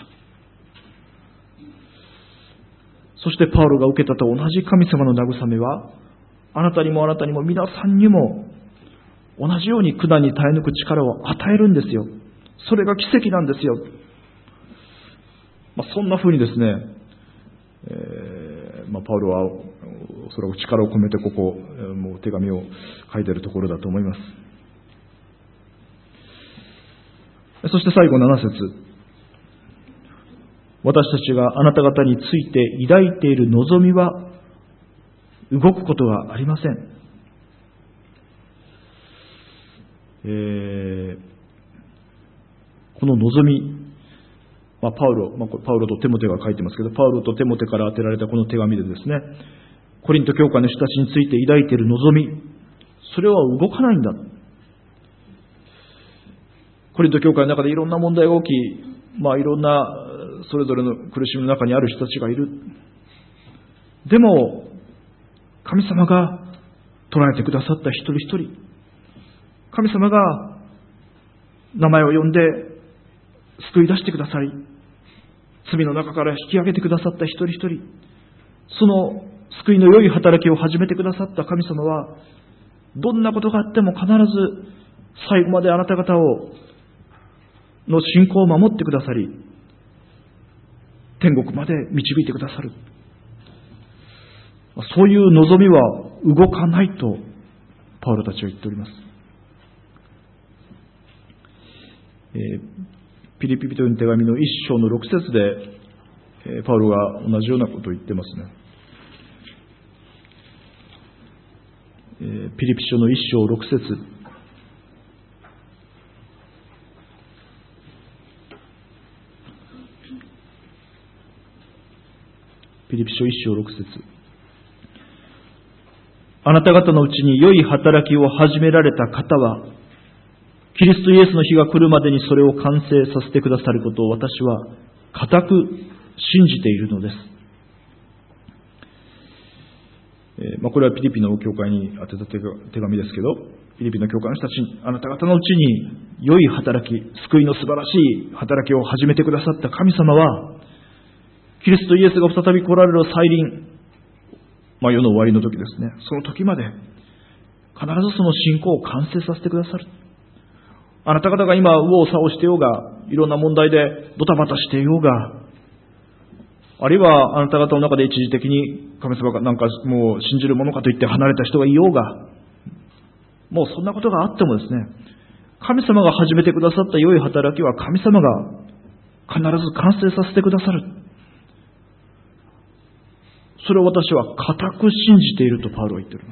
そしてパウロが受けたと同じ神様の慰めは、あなたにもあなたにも皆さんにも同じように苦難に耐え抜く力を与えるんですよ。それが奇跡なんですよ。まあ、そんな風にですね、えーまあ、パウロはおそらく力を込めてここもう手紙を書いているところだと思います。そして最後なな節、私たちがあなた方について抱いている望みは動くことがありません。えー、この望み、まあ、パウロ、まあ、パウロとテモテが書いてますけど、パウロとテモテから当てられたこの手紙でですね、コリント教会の人たちについて抱いている望み、それは動かないんだ。コリント教会の中でいろんな問題が起き、まあ、いろんなそれぞれの苦しみの中にある人たちがいる。でも神様が捉えてくださった一人一人、神様が名前を呼んで救い出してくださり、罪の中から引き上げてくださった一人一人、その救いの良い働きを始めてくださった神様は、どんなことがあっても必ず最後まであなた方をの信仰を守ってくださり、天国まで導いてくださる。そういう望みは動かないとパウロたちは言っております。えー、ピリピ人の手紙の一章の六節で、えー、パウロが同じようなことを言ってますね。えー、ピリピ書の一章六節、ピリピ書一章六節、あなた方のうちに良い働きを始められた方は、キリストイエスの日が来るまでにそれを完成させてくださることを私は固く信じているのです。えーまあ、これはピリピの教会に宛てた手紙ですけど、ピリピの教会の人たちに、あなた方のうちに良い働き、救いの素晴らしい働きを始めてくださった神様は、キリストイエスが再び来られる再臨、まあ、世の終わりの時ですね、その時まで必ずその信仰を完成させてくださる。あなた方が今右往左往してようが、いろんな問題でドタバタしていようが、あるいはあなた方の中で一時的に神様がなんかもう信じるものかといって離れた人がいようが、もうそんなことがあってもですね、神様が始めてくださった良い働きは神様が必ず完成させてくださる。それを私は固く信じているとパウロは言っております。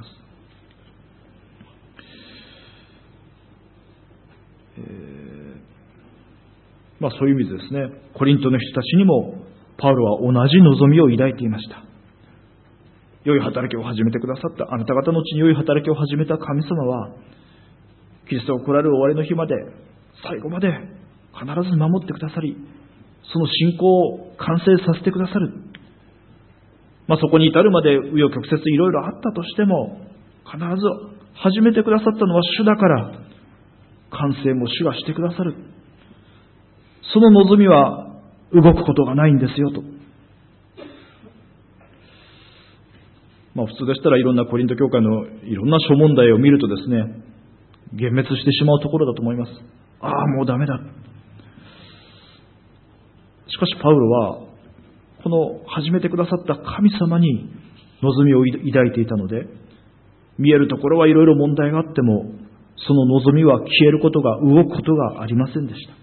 えー、まあそういう意味でですね、コリントの人たちにもパウロは同じ望みを抱いていました。良い働きを始めてくださったあなた方のうちに良い働きを始めた神様は、キリストが来られる終わりの日まで、最後まで必ず守ってくださり、その信仰を完成させてくださる。まあそこに至るまで紆余曲折いろいろあったとしても、必ず始めてくださったのは主だから、完成も主がしてくださる。その望みは動くことがないんですよと。まあ普通でしたらいろんなコリント教会のいろんな諸問題を見るとですね、幻滅してしまうところだと思います。ああ、もうダメだ。しかしパウロは、この始めてくださった神様に望みを抱いていたので、見えるところはいろいろ問題があっても、その望みは消えることが、動くことがありませんでした。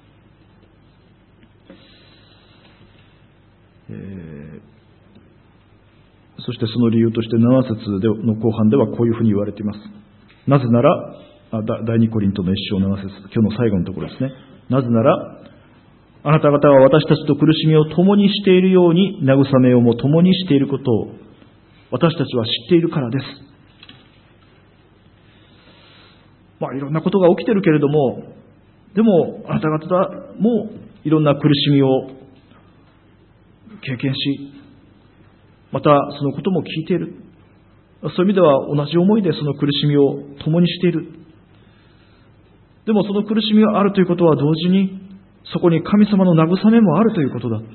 えー、そしてその理由としてなな節の後半ではこういうふうに言われています。なぜなら、だいにコリントの一章なな節、今日の最後のところですね。なぜなら、あなた方は私たちと苦しみを共にしているように、慰めをも共にしていることを、私たちは知っているからです。まあ、いろんなことが起きているけれども、でも、あなた方もいろんな苦しみを経験し、またそのことも聞いている。そういう意味では同じ思いでその苦しみを共にしている。でもその苦しみがあるということは同時に、そこに神様の慰めもあるということだ。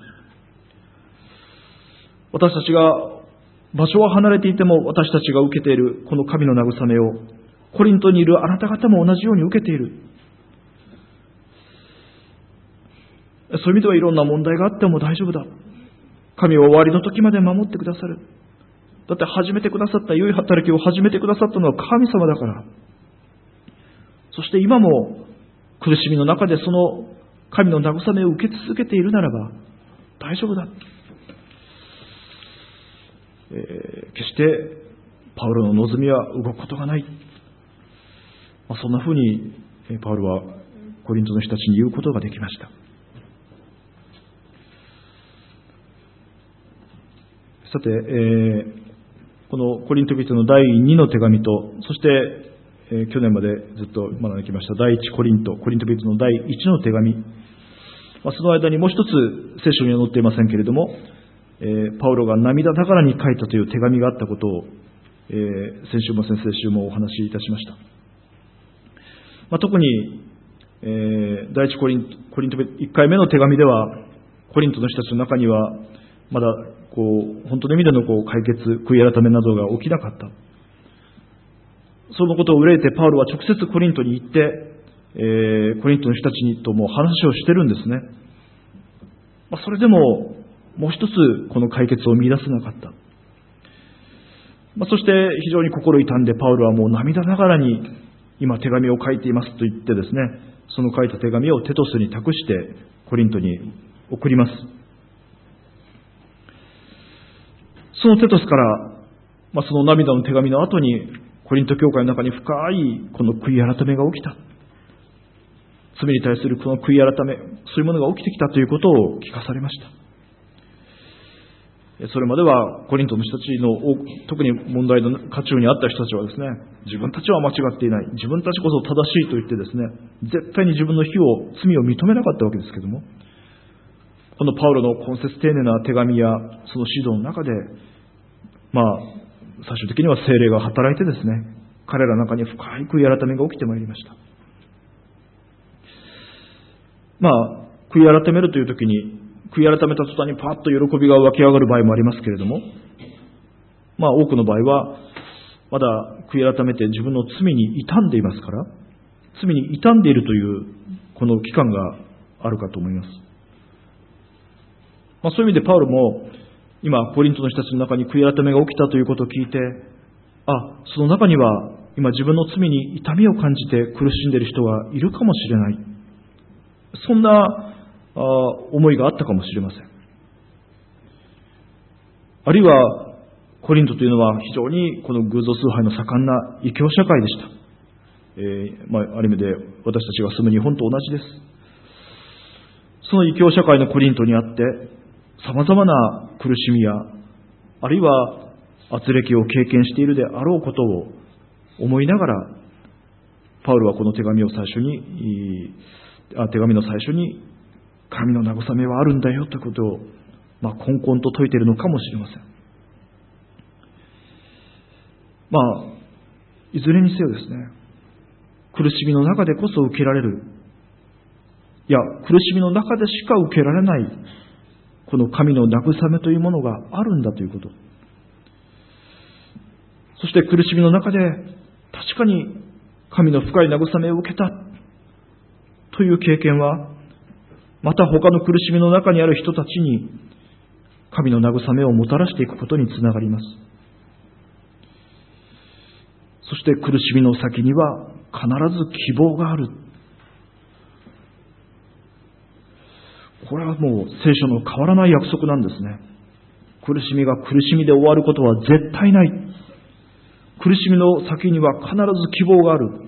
私たちが場所は離れていても、私たちが受けているこの神の慰めを、コリントにいるあなた方も同じように受けている。そういう意味ではいろんな問題があっても大丈夫だ。神は終わりの時まで守ってくださる。だって始めてくださった良い働きを始めてくださったのは神様だから。そして今も苦しみの中でその神の慰めを受け続けているならば大丈夫だ。えー、決してパウロの望みは動くことがない。まあ、そんなふうにパウロはコリントの人たちに言うことができました。さて、えー、このコリント人のだいにの手紙と、そして、えー、去年までずっと学んできましただいいちコリント、コリント人のだいいちの手紙、まあ、その間にもう一つ聖書には載っていませんけれども、えー、パウロが涙ながらに書いたという手紙があったことを、えー、先週も先々週もお話しいたしました。まあ、特に、えー、だいいちコリント、コリントいっかいめの手紙では、コリントの人たちの中には、まだこう本当の意味でのこう解決、悔い改めなどが起きなかった。そのことを憂えてパウロは直接コリントに行って、えー、コリントの人たちにとも話をしてるんですね。まあ、それでももう一つこの解決を見出せなかった。まあ、そして非常に心痛んでパウロはもう涙ながらに今手紙を書いていますと言ってですね、その書いた手紙をテトスに託してコリントに送ります。そのテトスから、まあ、その涙の手紙の後にコリント教会の中に深いこの悔い改めが起きた。罪に対するこの悔い改め、そういうものが起きてきたということを聞かされました。それまではコリントの人たちの特に問題の渦中にあった人たちはですね、自分たちは間違っていない、自分たちこそ正しいと言ってですね、絶対に自分の非を、罪を認めなかったわけですけども、このパウロの懇切丁寧な手紙やその指導の中で、まあ最終的には聖霊が働いてですね、彼らの中に深い悔い改めが起きてまいりました。まあ悔い改めるという時に、悔い改めた途端にパッと喜びが湧き上がる場合もありますけれども、まあ多くの場合はまだ悔い改めて自分の罪に傷んでいますから、罪に傷んでいるというこの期間があるかと思います。まあ、そういう意味でパウロも今コリントの人たちの中に悔い改めが起きたということを聞いて、あ、その中には今自分の罪に痛みを感じて苦しんでいる人がいるかもしれない、そんなあ思いがあったかもしれません。あるいはコリントというのは非常にこの偶像崇拝の盛んな異教社会でした。えーまあ、ある意味で私たちが住む日本と同じです。その異教社会のコリントにあって様々な苦しみや、あるいは軋轢を経験しているであろうことを思いながら、パウロはこの手紙を最初にあ手紙の最初に神の慰めはあるんだよということを、まあ、こんこんと説いているのかもしれません。まあいずれにせよですね、苦しみの中でこそ受けられる、いや苦しみの中でしか受けられないこの神の慰めというものがあるんだということ、そして苦しみの中で確かに神の深い慰めを受けたという経験は、また他の苦しみの中にある人たちに神の慰めをもたらしていくことにつながります。そして苦しみの先には必ず希望がある。これはもう聖書の変わらない約束なんですね。苦しみが苦しみで終わることは絶対ない。苦しみの先には必ず希望がある。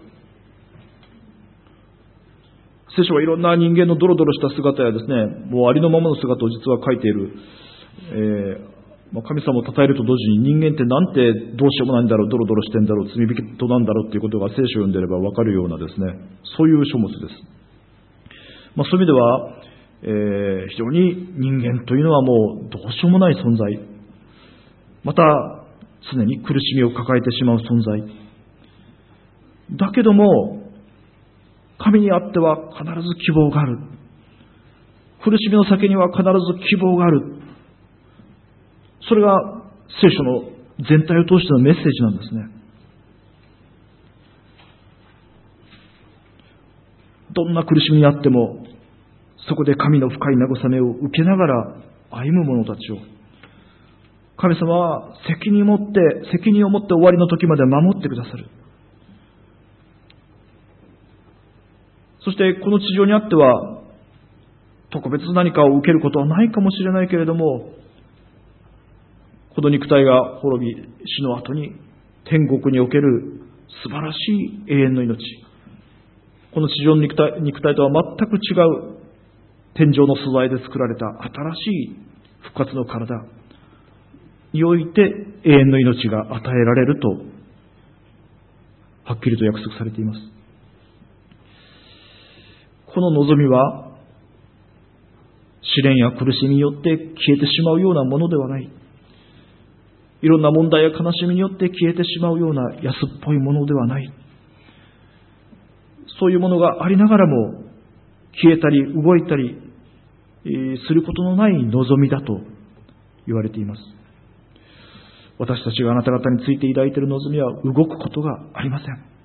聖書はいろんな人間のドロドロした姿やですね、もうありのままの姿を実は書いている。えーまあ、神様を称えると同時に、人間ってなんてどうしようもないんだろう、ドロドロしてんだろう、罪人なんだろうということが聖書を読んでいればわかるようなですね、そういう書物です。まあ、そういう意味では、えー、非常に人間というのはもうどうしようもない存在、また常に苦しみを抱えてしまう存在だけども、神にあっては必ず希望がある。苦しみの先には必ず希望がある。それが聖書の全体を通してのメッセージなんですね。どんな苦しみにあっても、そこで神の深い慰めを受けながら歩む者たちを、神様は責任を持って、責任を持って終わりの時まで守ってくださる。そしてこの地上にあっては、特別何かを受けることはないかもしれないけれども、この肉体が滅び、死の後に天国における素晴らしい永遠の命、この地上の肉体、肉体とは全く違う天上の素材で作られた新しい復活の体において永遠の命が与えられるとはっきりと約束されています。この望みは試練や苦しみによって消えてしまうようなものではない。いろんな問題や悲しみによって消えてしまうような安っぽいものではない。そういうものがありながらも消えたり動いたりすることのない望みだと言われています。私たちがあなた方について抱いている望みは動くことがありませ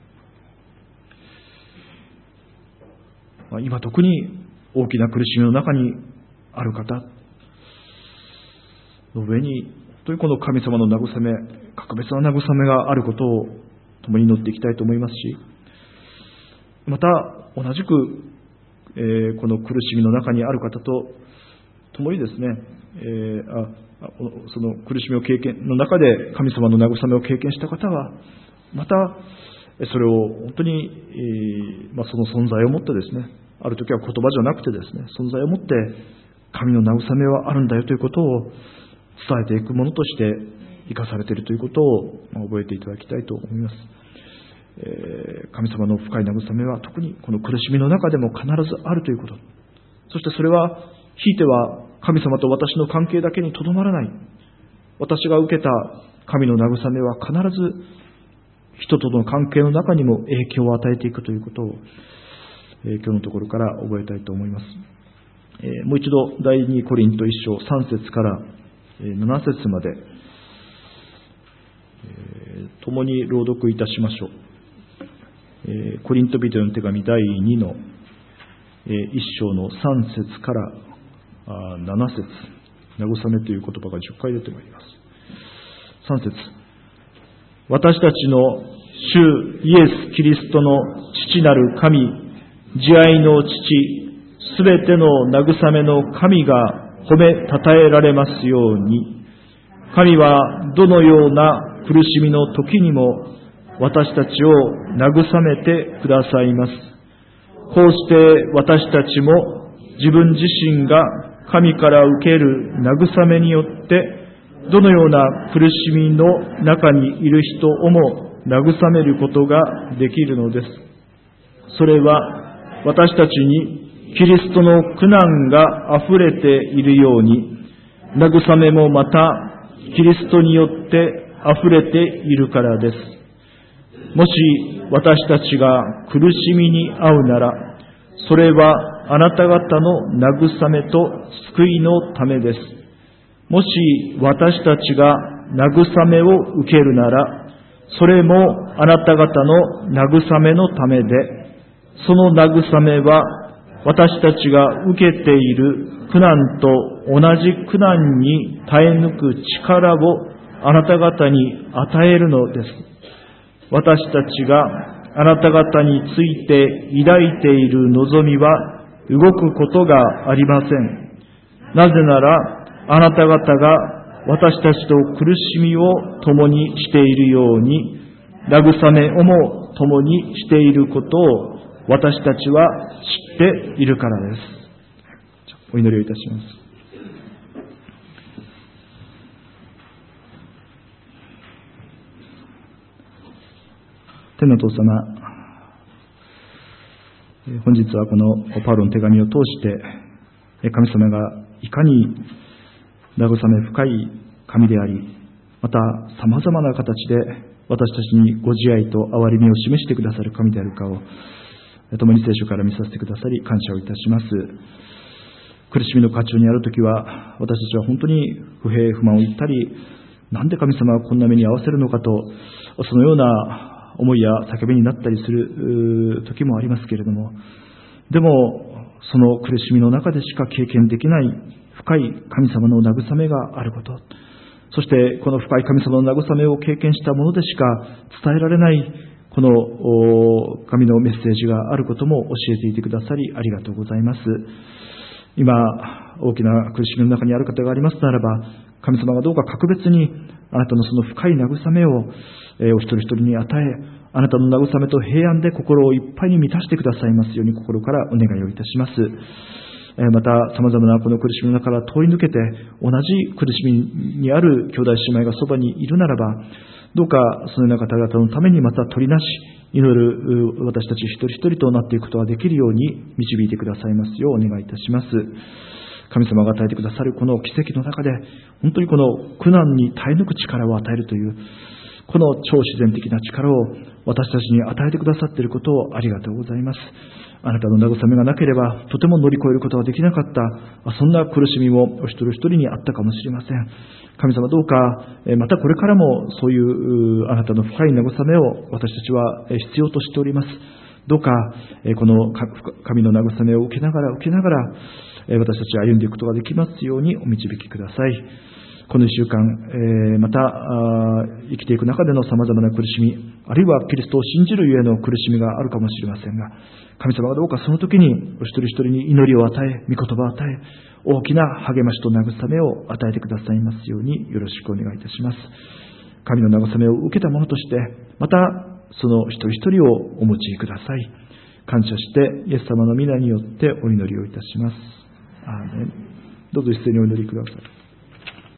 ん。今特に大きな苦しみの中にある方の上に、本当にこの神様の慰め、格別な慰めがあることを共に祈っていきたいと思いますし、また同じく、えー、この苦しみの中にある方と共にですね、えー、あその苦しみを経験の中で神様の慰めを経験した方は、またそれを本当に、えーまあ、その存在をもってですね、ある時は言葉じゃなくてですね、存在をもって神の慰めはあるんだよということを伝えていくものとして生かされているということを覚えていただきたいと思います。えー、神様の深い慰めは特にこの苦しみの中でも必ずあるということ、そしてそれはひいては神様と私の関係だけにとどまらない、私が受けた神の慰めは必ず人との関係の中にも影響を与えていくということを、えー、今日のところから覚えたいと思います。えー、もう一度第二コリント一章三節から七節まで、えー、 共に朗読いたしましょう。えー、コリント人への手紙だいにの、えー、いっ章のさん節からあなな節、慰めという言葉がじゅっかい出てまいります。さん節、私たちの主イエス・キリストの父なる神、慈愛の父、すべての慰めの神が褒めたたえられますように、神はどのような苦しみの時にも私たちを慰めてくださいます。こうして私たちも自分自身が神から受ける慰めによってどのような苦しみの中にいる人をも慰めることができるのです。それは私たちにキリストの苦難が溢れているように、慰めもまたキリストによって溢れているからです。もし私たちが苦しみに遭うなら、それはあなた方の慰めと救いのためです。もし私たちが慰めを受けるなら、それもあなた方の慰めのためで、その慰めは私たちが受けている苦難と同じ苦難に耐え抜く力をあなた方に与えるのです。私たちがあなた方について抱いている望みは動くことがありません。なぜなら、あなた方が私たちと苦しみを共にしているように、慰めをも共にしていることを私たちは知っているからです。お祈りをいたします。天のお父様、本日はこのパウロの手紙を通して神様がいかに慰め深い神であり、また様々な形で私たちにご自愛と憐れみを示してくださる神であるかを共に聖書から見させてくださり感謝をいたします。苦しみの渦中にあるときは私たちは本当に不平不満を言ったり、なんで神様はこんな目に遭わせるのかと、そのような思いや叫びになったりする時もありますけれども、でもその苦しみの中でしか経験できない深い神様の慰めがあること、そしてこの深い神様の慰めを経験したものでしか伝えられないこの神のメッセージがあることも教えていてくださりありがとうございます。今大きな苦しみの中にある方がありますならば、神様がどうか格別にあなたのその深い慰めをお一人一人に与え、あなたの慰めと平安で心をいっぱいに満たしてくださいますように心からお願いをいたします。また様々なこの苦しみの中から通り抜けて同じ苦しみにある兄弟姉妹がそばにいるならば、どうかそのような方々のためにまた取りなし祈る私たち一人一人となっていくことができるように導いてくださいますようお願いいたします。神様が与えてくださるこの奇跡の中で、本当にこの苦難に耐え抜く力を与えるというこの超自然的な力を私たちに与えてくださっていることをありがとうございます。あなたの慰めがなければとても乗り越えることができなかった、そんな苦しみもお一人一人にあったかもしれません。神様どうかまたこれからもそういうあなたの深い慰めを私たちは必要としております。どうかこの神の慰めを受けながら受けながら私たちは歩んでいくことができますようにお導きください。この一週間、えー、また生きていく中での様々な苦しみ、あるいはキリストを信じるゆえの苦しみがあるかもしれませんが、神様がどうかその時にお一人一人に祈りを与え、御言葉を与え、大きな励ましと慰めを与えてくださいますようによろしくお願いいたします。神の慰めを受けた者として、またその一人一人をお持ちください。感謝してイエス様の皆によってお祈りをいたします。アーメン。どうぞ一斉にお祈りください。